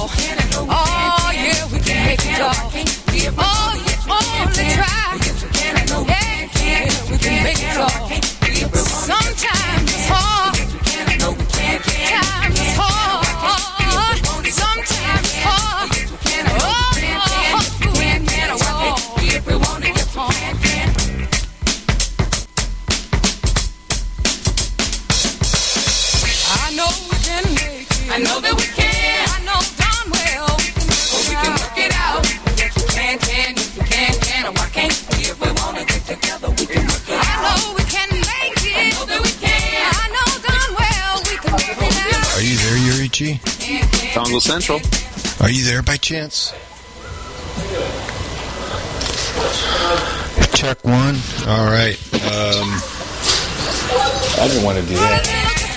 y'all. Oh, yeah, we can make it, y'all. Oh, only try. Yeah, we can make it, y'all. Sometimes it's hard. Sometimes it's hard. Sometimes it's hard. If we want to get home. I know we can make it. I know that we can. I know darn well. We can work it out. Yes, we can. Yes, we can. Why can't we? If we want to get together, we can work it out. I know we can make it. I know that we can. I know darn well we can work it out. Are you there, Yuri G? Dongle Central. Are you there by chance? Check one. All right. I didn't want to do that.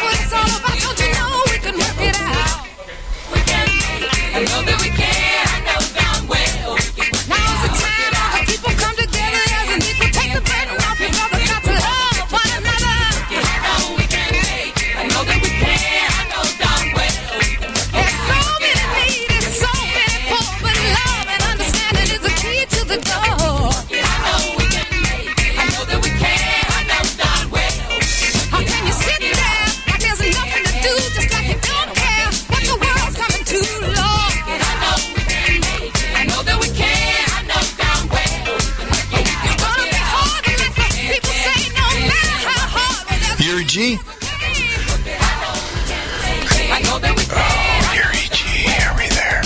I know that we can. I know darn well we can. Now's the time that people come together as an equal. Take the burden off your brother. Got to love one another. I know we can make it. I know that we can. I know darn well we can. There's so many needs, so many poor, but love and understanding is the key to the door. I know we can make it. I know that we can. I know darn well. How can you sit there like there's nothing to do, just like you don't care what the world's coming to, Lord? Yuri G? Oh, Yuri G, are we there?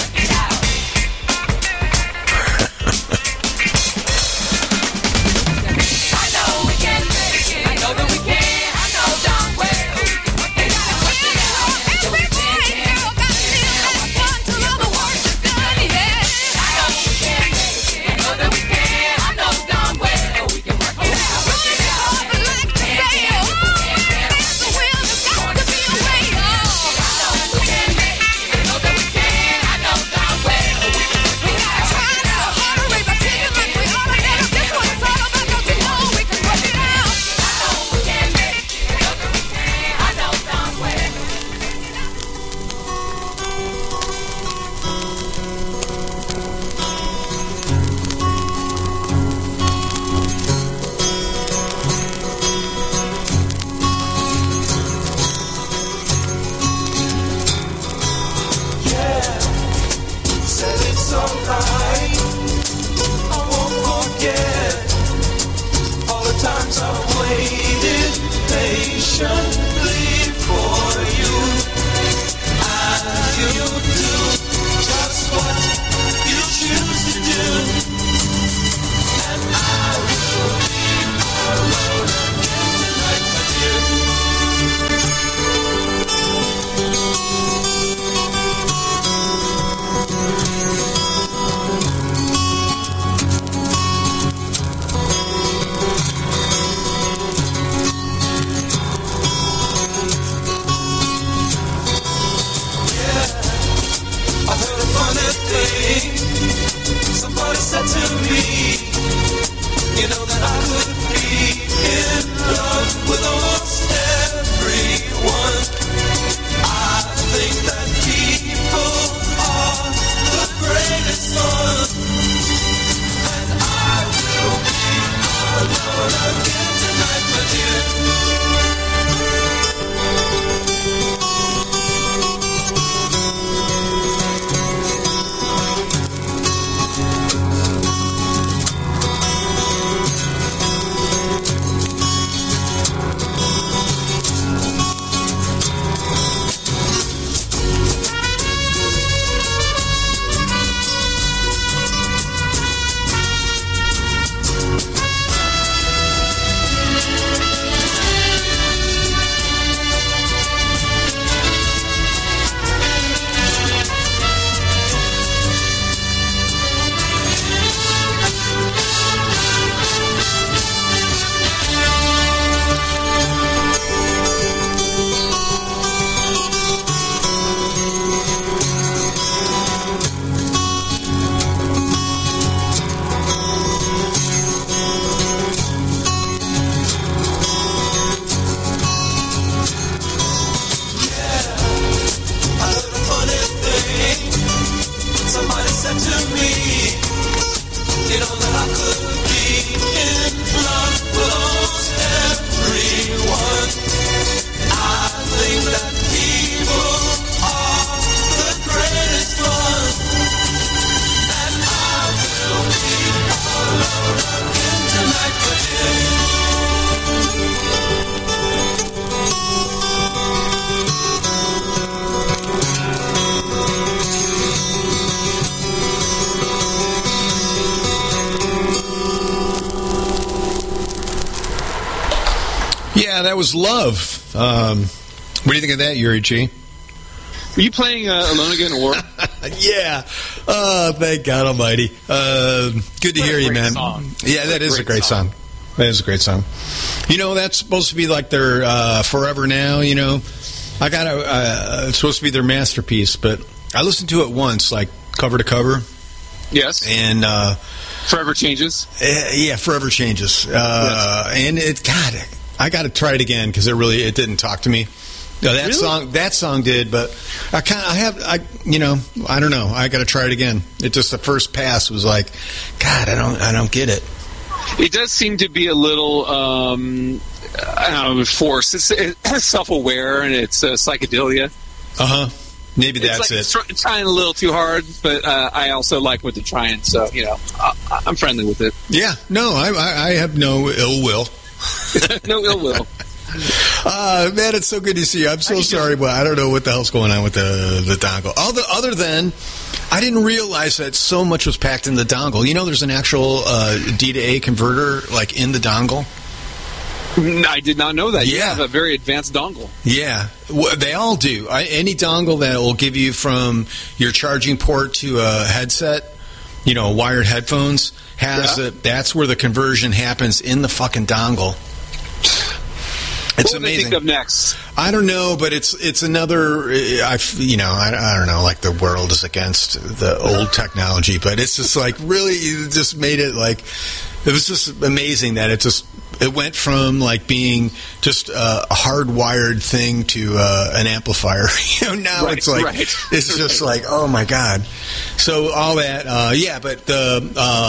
Yeah, that was Love. What do you think of that, Yuri G? Were you playing Alone Again or? Yeah. Oh, thank God Almighty. Good to hear you, man. Song. Yeah, that is a great song. That is a great song. You know, that's supposed to be like their Forever Now, you know. It's supposed to be their masterpiece, but I listened to it once, like cover to cover. Yes. And Forever Changes. Yeah, Forever Changes. Yes. And I got to try it again because it didn't talk to me. No, that song did, but I don't know. I got to try it again. It just the first pass was like, God, I don't get it. It does seem to be a little, I don't know, forced. It's self-aware and it's psychedelia. Maybe that's it's trying a little too hard, but I also like what they're trying, so I'm friendly with it. Yeah, no, I have no ill will. No ill will. Man, it's so good to see you. I'm so sorry, but I don't know what the hell's going on with the dongle. Other than, I didn't realize that so much was packed in the dongle. You know, there's an actual D to A converter like in the dongle. I did not know that. Yeah. You have a very advanced dongle. Yeah, they all do. Any dongle that will give you from your charging port to a headset, wired headphones, that's where the conversion happens in the fucking dongle. It's what amazing. What do they think of next? I don't know, but it's another. I don't know. Like the world is against the old technology, but it's just like really it just made it like it was just amazing that it went from like being just a hardwired thing to an amplifier. Now it's like it's just like oh my god. So all that, but the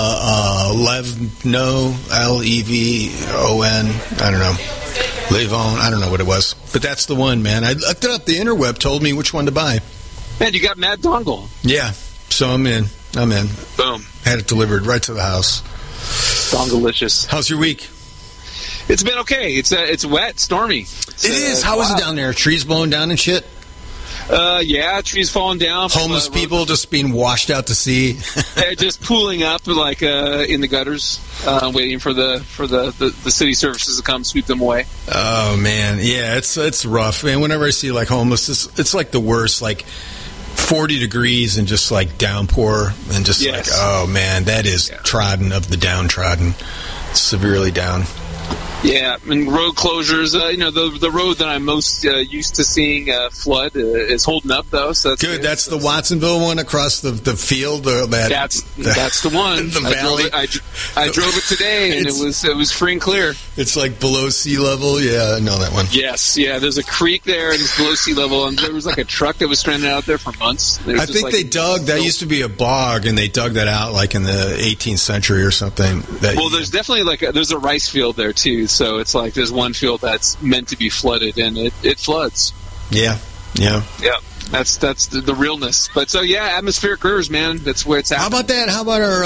Levon, Levon, I don't know. Levon, I don't know what it was, but that's the one, man. I looked it up. The interweb told me which one to buy. Man, you got Mad Dongle. Yeah, so I'm in. Boom. Had it delivered right to the house. Donglelicious. How's your week? It's been okay. It's wet, stormy. It is. How is it down there? Trees blowing down and shit? Yeah, trees falling down. Homeless people just being washed out to sea. Just pooling up like in the gutters, waiting for the city services to come sweep them away. Oh man, yeah, it's rough. And whenever I see like homeless, it's like the worst. Like 40 degrees and just like downpour and just like oh man, that is trodden of the downtrodden, severely down. Yeah, and road closures. The road that I'm most used to seeing flood is holding up though. So that's good. That's the Watsonville one across the field. That's the one. The valley. I drove it today, and it was free and clear. It's like below sea level. Yeah, I know that one. Yes, yeah. There's a creek there, and it's below sea level, and there was like a truck that was stranded out there for months. I think they dug. That used to be a bog, and they dug that out like in the 18th century or something. There's definitely there's a rice field there too. So it's like there's one field that's meant to be flooded, and it floods. Yeah. That's the realness. But so atmospheric rivers, man. That's where it's at. How about that? How about our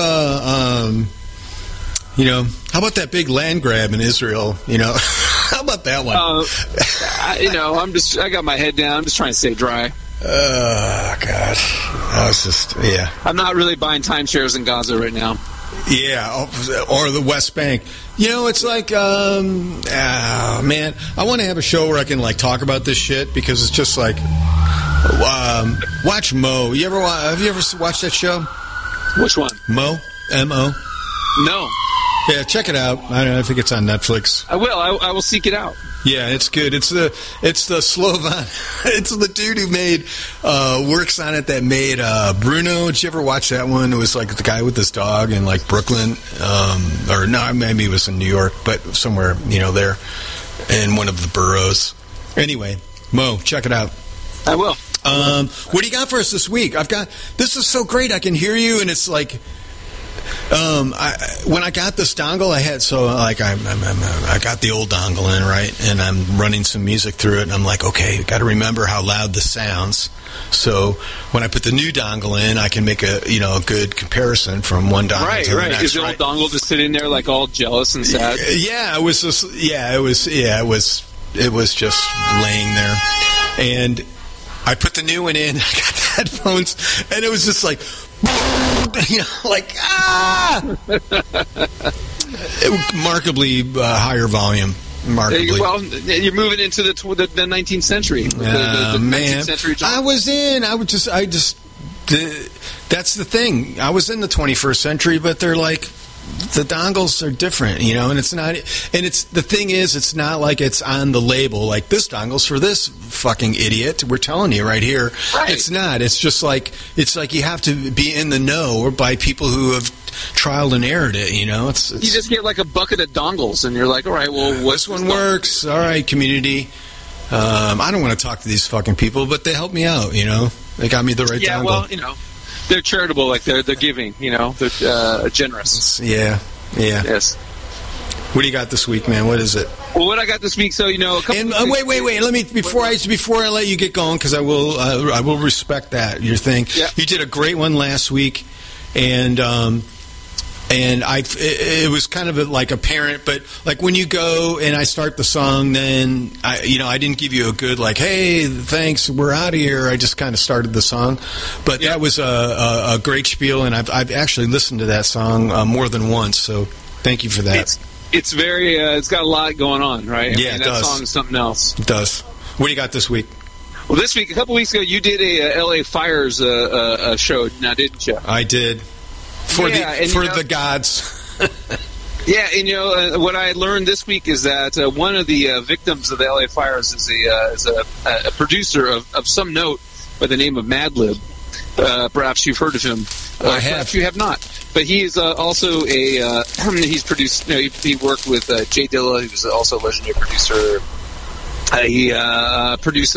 how about that big land grab in Israel? How about that one? I got my head down. I'm just trying to stay dry. Oh God, I was just I'm not really buying timeshares in Gaza right now. Yeah, or the West Bank. It's like, man, I want to have a show where I can like talk about this shit because it's just like, watch Mo. Have you ever watched that show? Which one? Mo, M-O. No. Yeah, check it out. I think it's on Netflix. I will. I will seek it out. Yeah, it's good. It's the Slovan. It's the dude who made works on it that made Bruno. Did you ever watch that one? It was like the guy with his dog in like Brooklyn, or no, maybe it was in New York, but somewhere there in one of the boroughs. Anyway, Mo, check it out. I will. What do you got for us this week? This is so great. I can hear you, and it's like. When I got this dongle, I got the old dongle in, right, and I'm running some music through it, and I'm like, okay, got to remember how loud this sounds. So when I put the new dongle in, I can make a good comparison from one dongle to the next. Is the old dongle just sitting there like all jealous and sad? Yeah, it was just it was just laying there, and I put the new one in. I got the headphones, and it was just like. Markedly higher volume. Remarkably. Well, you're moving into the 19th century. The man, 19th century that's the thing. I was in the 21st century, but they're like, the dongles are different, and it's not, and it's, the thing is, it's not like it's on the label, like, this dongle's for this fucking idiot. We're telling you right here. Right. It's not. It's just like, you have to be in the know or by people who have trialed and errored it, It's you just get like a bucket of dongles, and you're like, all right, well, this one works. All right, community. I don't want to talk to these fucking people, but they help me out, They got me the right dongle. Well, they're charitable, like they're giving, they're generous. Yeah. Yes. What do you got this week, man? What is it? Well, what I got this week, so a couple. And wait. Let me before I let you get going, because I will respect that your thing. Yeah. You did a great one last week, and it was kind of like apparent, but like when you go and I start the song, then I didn't give you a good like, hey, thanks, we're out of here. I just kind of started the song, but that was a great spiel, and I've actually listened to that song more than once. So thank you for that. It's very it's got a lot going on, right? It that does. Song is something else. It does. What do you got this week? Well, this week, a couple weeks ago, you did a LA Fires show, now didn't you? I did. For the gods. Yeah, and what I learned this week is that one of the victims of the LA Fires is a producer of some note by the name of Madlib. Perhaps you've heard of him. I have. Perhaps you have not. But he is also he's produced. He worked with Jay Dilla, who's also a legendary producer. He produced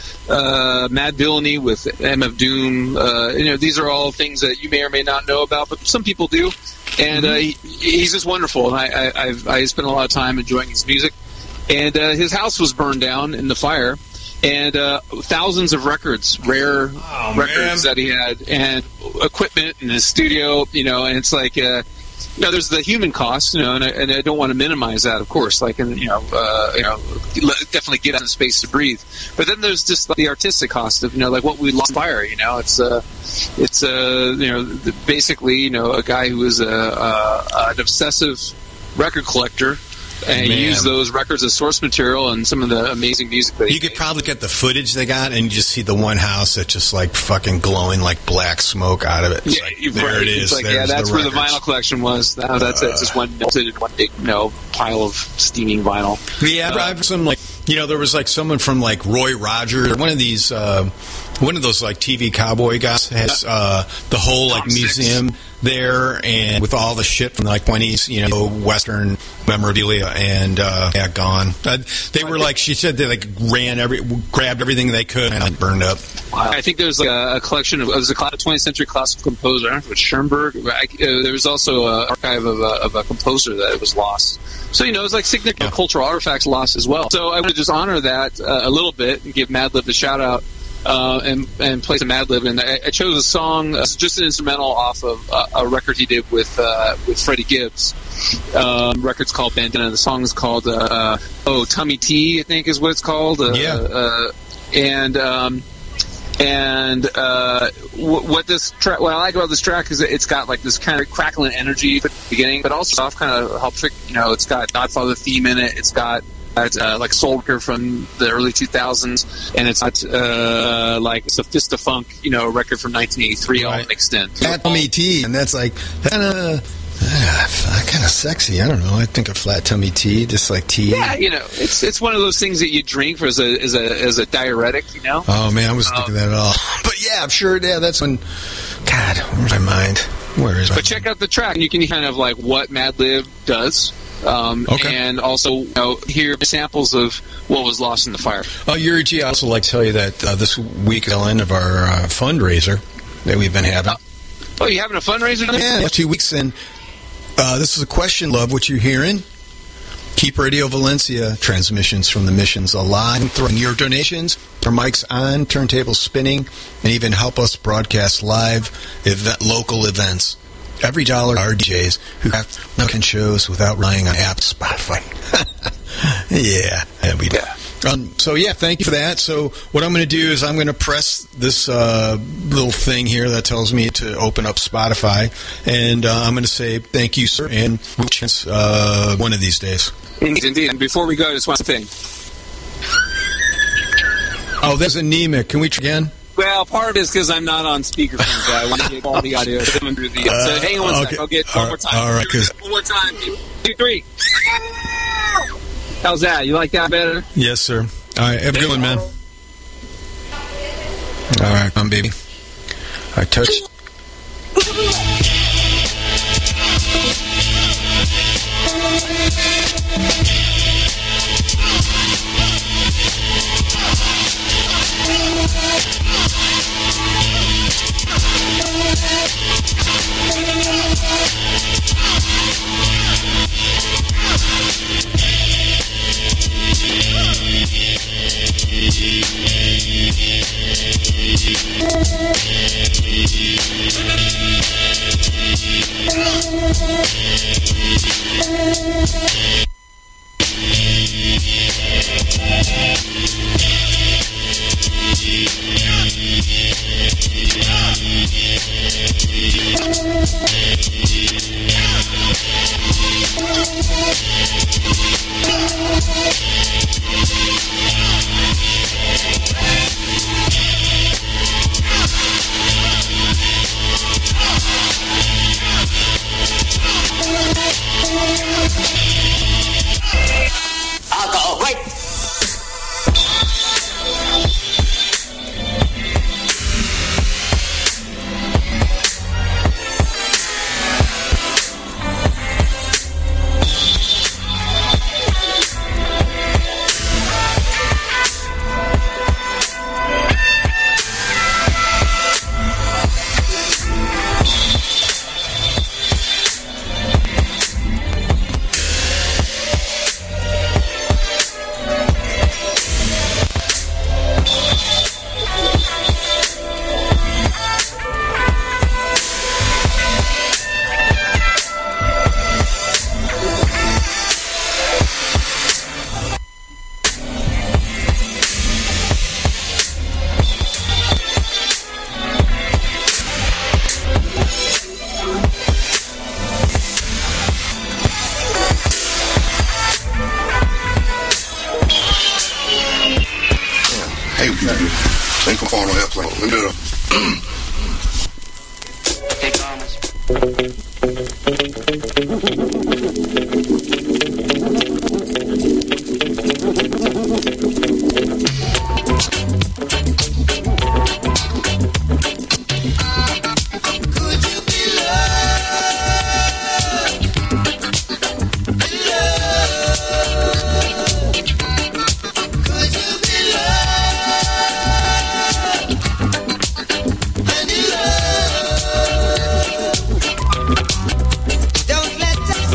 Mad Villainy with MF Doom. These are all things that you may or may not know about, but some people do. And he's just wonderful. And I spent a lot of time enjoying his music. And his house was burned down in the fire. And thousands of records, rare records that he had, and equipment in his studio, and it's like, there's the human cost, and I don't want to minimize that, of course, like, and, definitely get out of space to breathe. But then there's just the artistic cost of, like what we lost in fire, it's basically, a guy who was an obsessive record collector. And he used those records as source material and some of the amazing music that you could probably get the footage they got, and you just see the one house that's just like fucking glowing like black smoke out of it. It's there it is. It's like, that's where the vinyl collection was. That's it. It's just one big pile of steaming vinyl. Yeah, I've some like there was like someone from like Roy Rogers, one of these one of those like TV cowboy guys has the whole like museum there, and with all the shit from like 20s, Western memorabilia, and gone. They were like, she said they like grabbed everything they could and burned up. Wow. I think there's like a collection of, it was a 20th century classical composer. I don't know if it was Schoenberg. There was also an archive of a composer that was lost. So, it's like significant cultural artifacts lost as well. So I want to just honor that a little bit and give Madlib a shout out. And play some Madlib, and I chose a song, just an instrumental off of a record he did with Freddie Gibbs. Record's called Bandana. The song is called Tummy Tea, I think is what it's called. What I like about this track is that it's got like this kind of crackling energy at the beginning, but also soft kind of helps. It's got Godfather theme in it. It's got like Soul Record from the early 2000s, and it's got like it's a Fist of Funk, record from 1983 all mixed in. Flat tummy tea, and that's like kind of sexy. I don't know. I think a flat tummy tea, just like tea. Yeah, it's one of those things that you drink for as a diuretic. Oh man, I wasn't thinking that at all. But yeah, I'm sure. Yeah, that's when. God, where's my mind? Where is? But check out the track, and you can kind of like what Madlib does. And also hear samples of what was lost in the fire. Yuri G, I also like to tell you that this week is the end of our fundraiser that we've been having. You having a fundraiser? Yeah, 2 weeks, and this is a question. Love what you're hearing. Keep Radio Valencia transmissions from the missions alive, throwing your donations, our mics on, turntables spinning, and even help us broadcast live local events. Every dollar our DJs who have shows without relying on apps, Spotify. Yeah, we do. So yeah, thank you for that. So what I'm going to do is I'm going to press this little thing here that tells me to open up Spotify, and I'm going to say thank you, sir, and we'll chance one of these days. Indeed. And before we go, just one thing. Oh, there's anemic. Can we try again? Well, part of it is because I'm not on speakerphone, so I want to get all the audio coming through the. So hang on one second. I'll get one more time. All right, one more time. 2, 3. How's that? You like that better? Yes, sir. All right, have a good one, man. All right, come on, baby. All right, touch. Alcohol, right? Think I'm on airplane. Look at Hey, Thomas. Don't let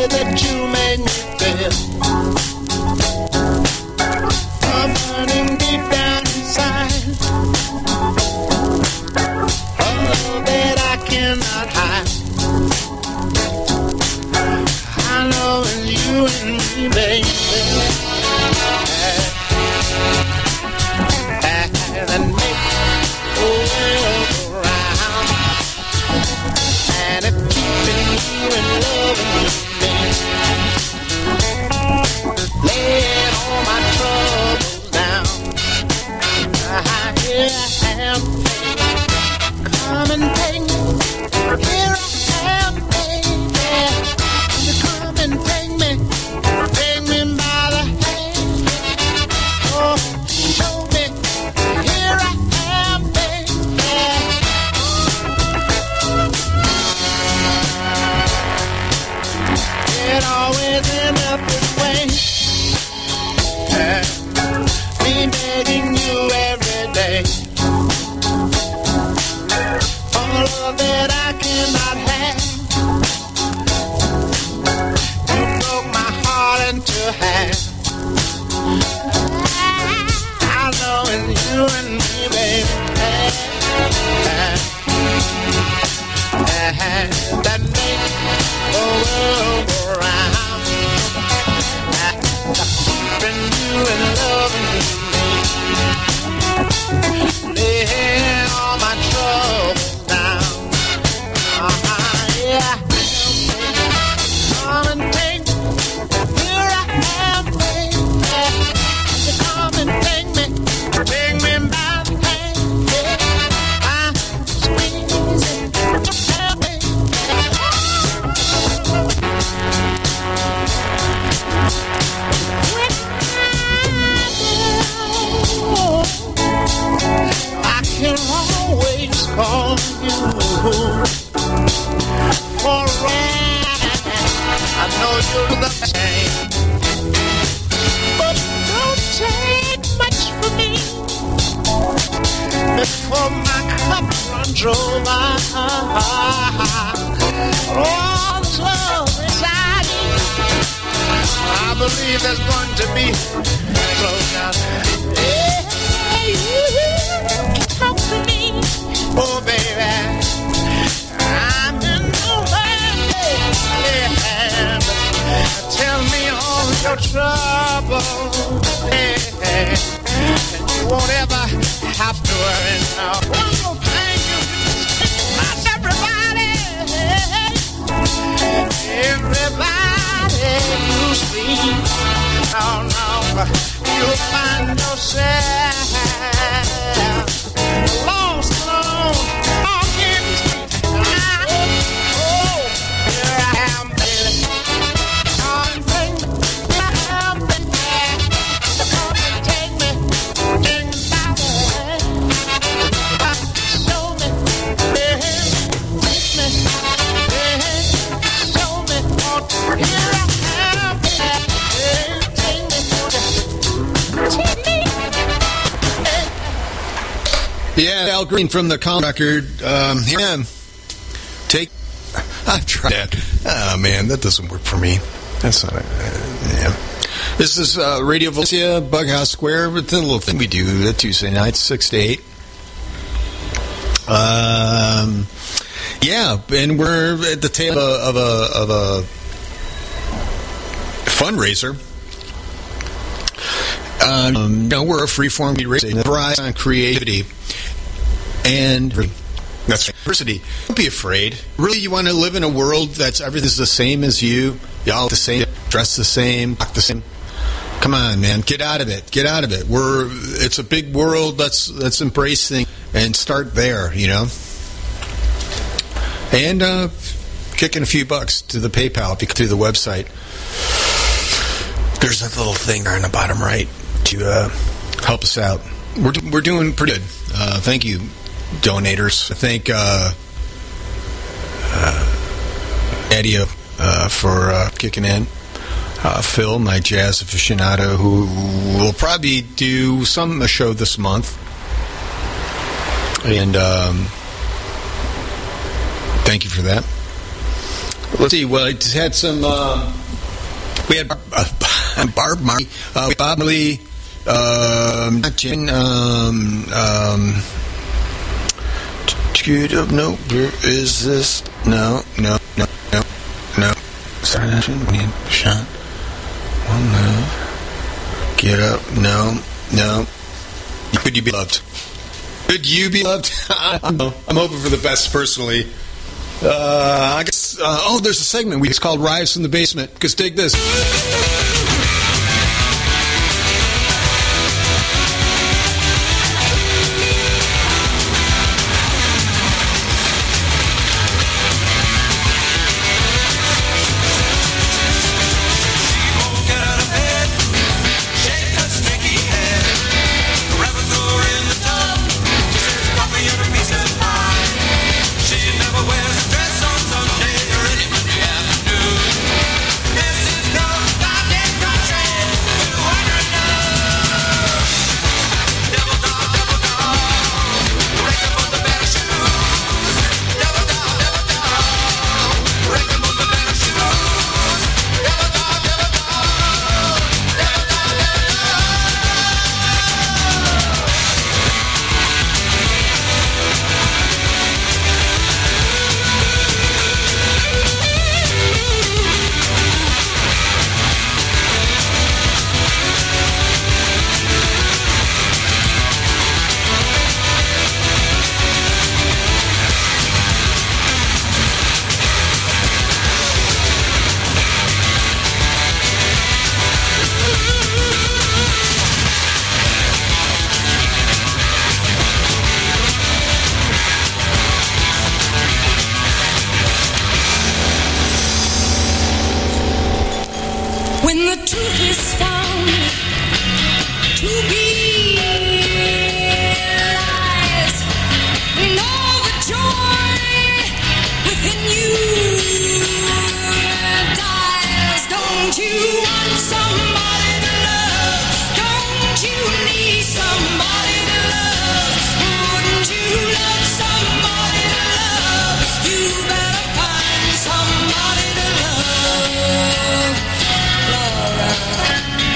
way that you make me feel. I'm burning deep down inside. Oh, that I cannot hide. I know it's you and me, baby. That make the world go round. And it's keeping you in love with me. Laying all my troubles down. Here I am, baby. Come and take me. Here I am, baby. Come and take me. Take me by the hand. Oh, show me. Here I am, baby. It always ends up this way. Me begging you every day. For love that I cannot have. You broke my heart into half. I know it's you and me, baby. That make the world go round. Keeping you in love with me. Laying all my troubles down. Yeah. Come and take me. Here I am, baby. Come and take me. Take me by the hand. Yeah. I'm squeezing. I can always call you for a ride. I know you're the same, but don't take much for me before my cup runs over. All this love inside me, I believe there's going to be close down. Talk to me, oh baby. I'm in the way. Tell me all your troubles, and you won't ever have to worry now. One more thing, everybody you sleep. Oh no, you'll find yourself lost alone, walking the street. Oh, here I am, baby. Come and take me. Come and take me. Take me by the hand. Show me, baby. Take me, baby. Show me. Here I am, baby. Take me. Take me. Yeah, Al Green from the Calm record. Here I am. I've tried that. Oh, man, that doesn't work for me. That's not yeah. This is Radio Valencia, Bughouse Square. It's a little thing we do Tuesday nights, 6 to 8. Yeah, and we're at the tail of a fundraiser. We're a freeform raising thrives on creativity and that's diversity. Don't be afraid. Really, you want to live in a world that's everything's the same as you. Y'all the same, dress the same, talk the same. Come on, man, get out of it. Get out of it. It's a big world. Let's embrace things and start there. You know, and kicking a few bucks to the PayPal if you go through the website. There's a little thing there in the bottom right to help us out. We're doing pretty good. Thank you, donators. I thank Eddie for kicking in. Phil, my jazz aficionado, who will probably do a show this month. And thank you for that. Let's see. Well, it had some. We had Barb Marley, Bob Marley, not Jane. No, where is this? No. Sorry, shot. One move. Get up. No. Could you be loved? Could you be loved? I'm hoping for the best, personally. I guess. There's a segment it's called "Rise from the Basement." Because dig this. When the truth is found to be lies, and all the joy within you dies. Don't you want somebody to love? Don't you need somebody to love? Wouldn't you love somebody to love? You better find somebody to love.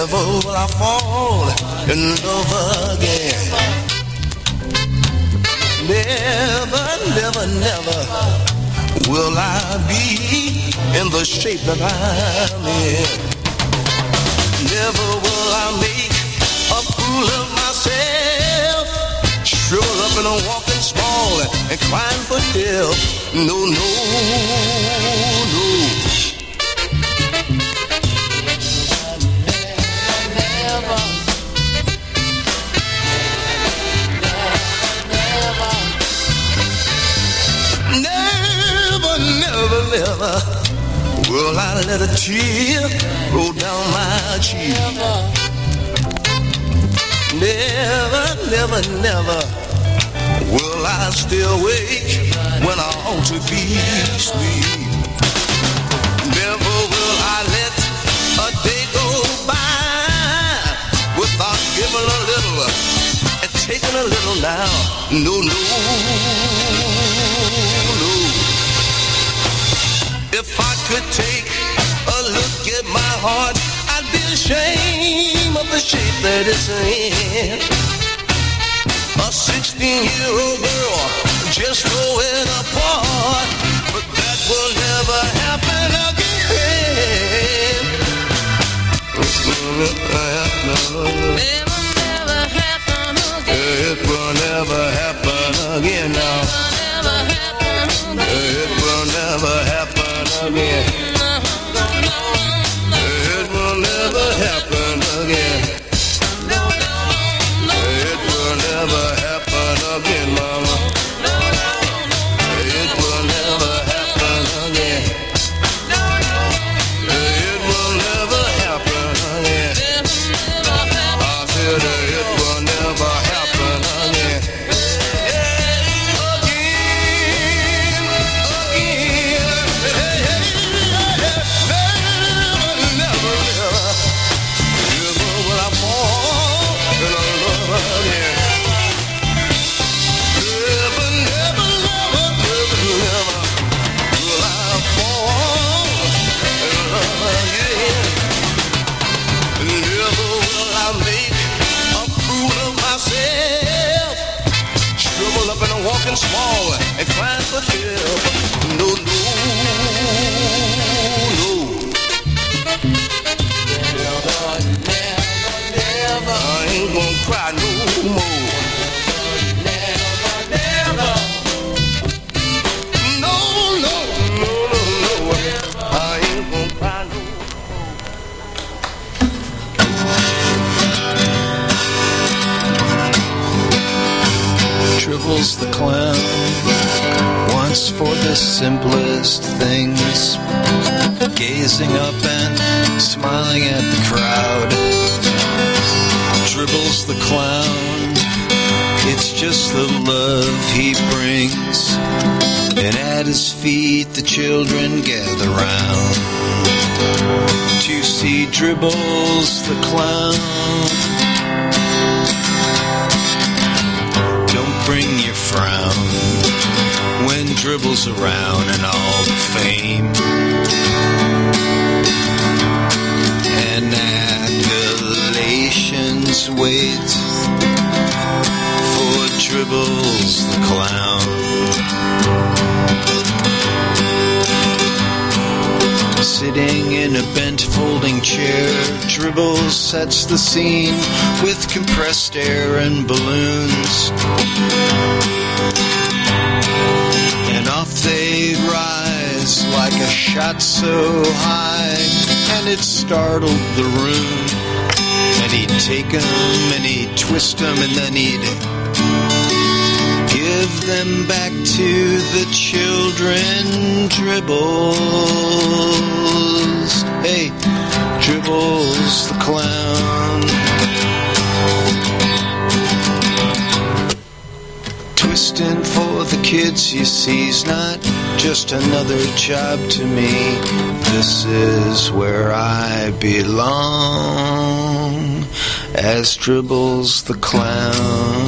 Never will I fall in love again. Never, never, never will I be in the shape that I'm in. Never will I make a fool of myself, shrivel up and walking small and crying for help. No, no, no. Never, never, never will I let a tear roll down my cheek. Never, never, never will I stay awake when I ought to be asleep. Never will I let a day go by without giving a little and taking a little now. No, no, no. If I could take a look at my heart, I'd be ashamed of the shape that it's in. A 16-year-old girl just growing apart, but that will never happen again. Never happen again. It will never happen again now. It will never happen again. It will never happen again. It will never happen again, mama. It will never happen again. It will never happen again. I said it will never happen again. Walking small and crying for help. No, no, no. Never, never, never. I ain't gonna cry no more. Never, never. No, no, no, no, no. I ain't gonna cry no more. Tribbles the clown wants for the simplest things, gazing up and smiling at the crowd. Tribbles the clown, it's just the love he brings, and at his feet the children gather round to see Tribbles the clown. Bring your frown when Dribbles around, and all the fame and adulations wait for Dribbles the clown. Sitting in a bent folding chair, Dribbles sets the scene with compressed air and balloons. And off they rise like a shot so high, and it startled the room. And he'd take 'em and he'd twist 'em, and then he'd give them back to the children. Dribbles, hey, Dribbles the clown. Twisting for the kids, you see's not just another job to me. This is where I belong, as Dribbles the clown.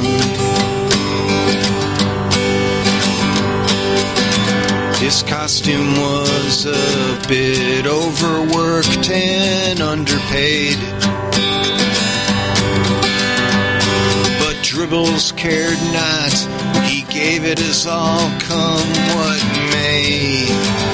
His costume was a bit overworked and underpaid, Tribbles cared not. He gave it his all, come what may.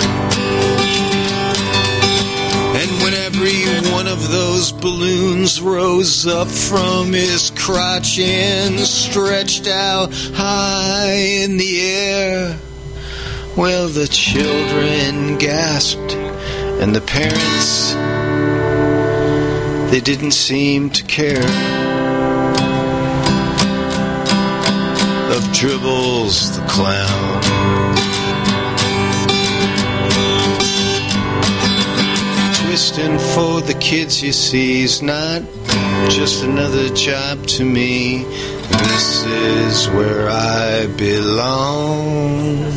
And when every one of those balloons rose up from his crotch and stretched out high in the air, well, the children gasped, and the parents, they didn't seem to care. Of Tribbles the clown. Twisting for the kids, you see, is not just another job to me. This is where I belong.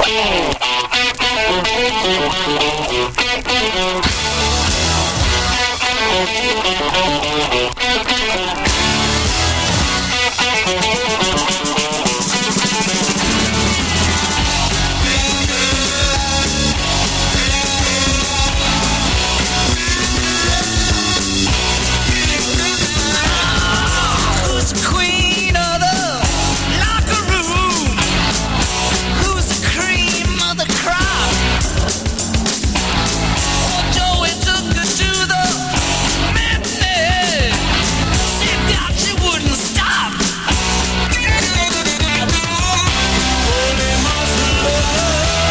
Who's the queen of the locker room? Who's the cream of the crop? Oh, Joey took her to the matinee. She thought she wouldn't stop. Holy muscle,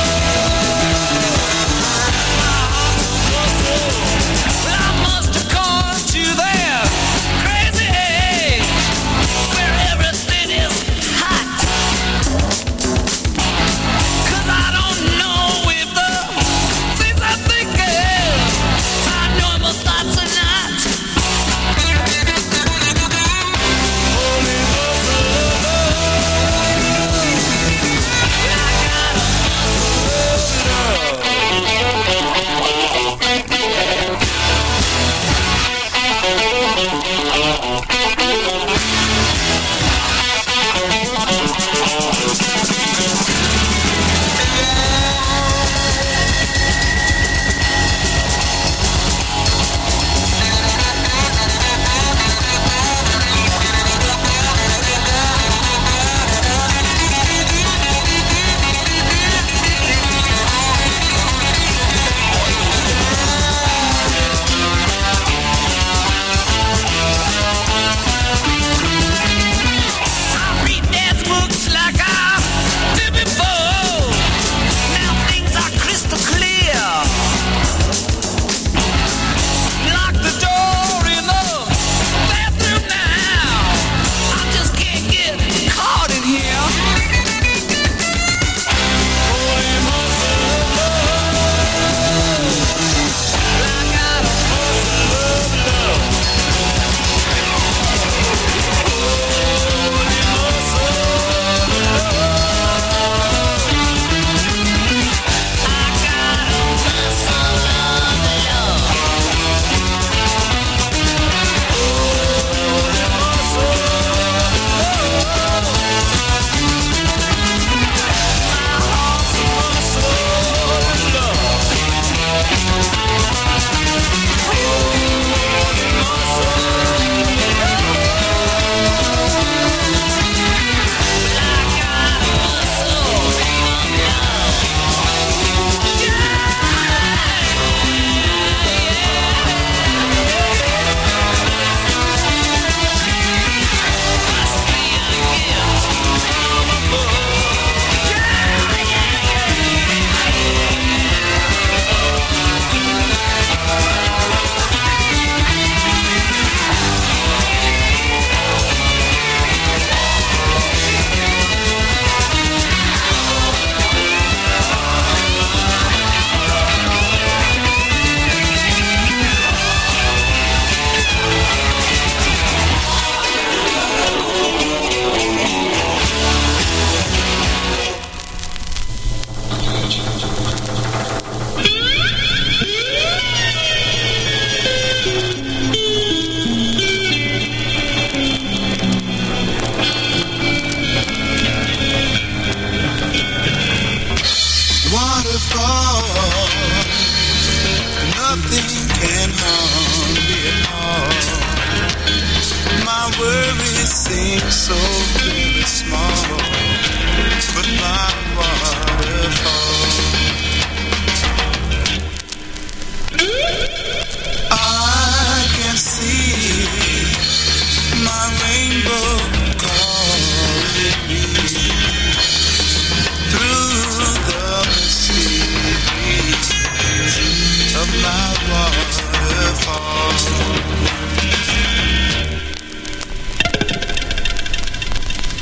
well, I must have gone to their crazy age, where everything is hot. 'Cause I don't know if the things I think are normal thoughts or not. Holy I read dad's books like I did before. Now things are crystal clear. Lock the door in the bathroom now. I just can't get caught in here. Holy muscle, I got a muscle of love. Waterfall, nothing can harm me at all. My worries seem so very small, but my waterfall, I can see my rainbow calling me through the misty breeze of my waterfall.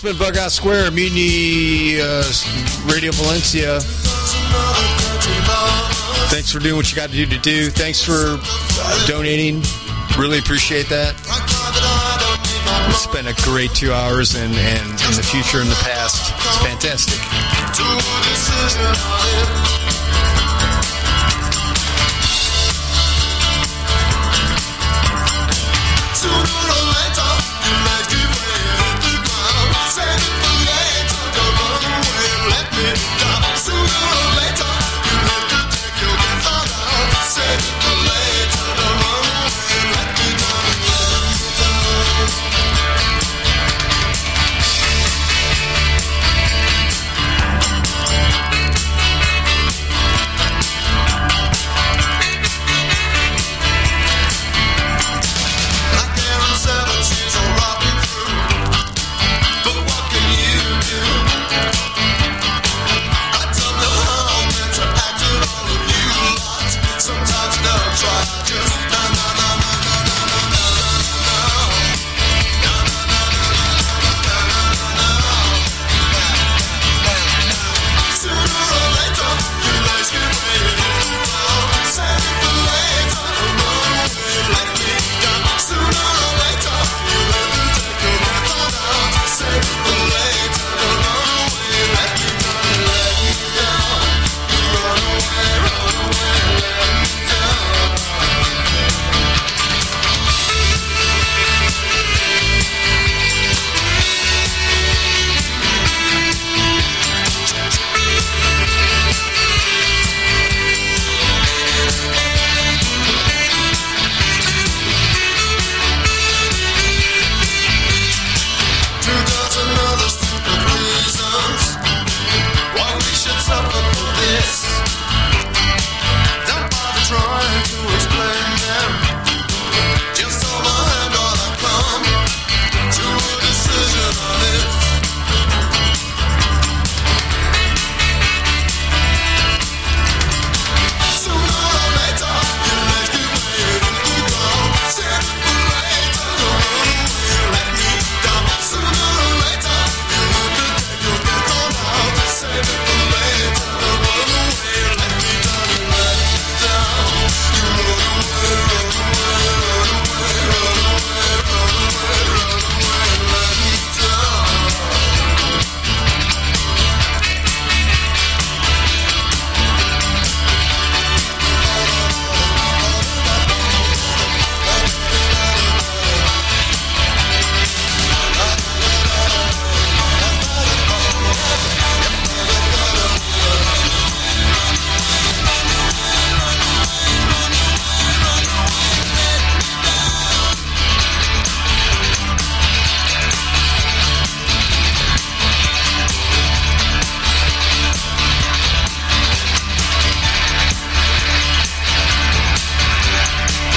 been Bug-Out Square, Mutiny Radio Valencia. Thanks for doing what you got to do. Thanks for donating. Really appreciate that. It's been a great 2 hours, and in the future and the past, it's fantastic.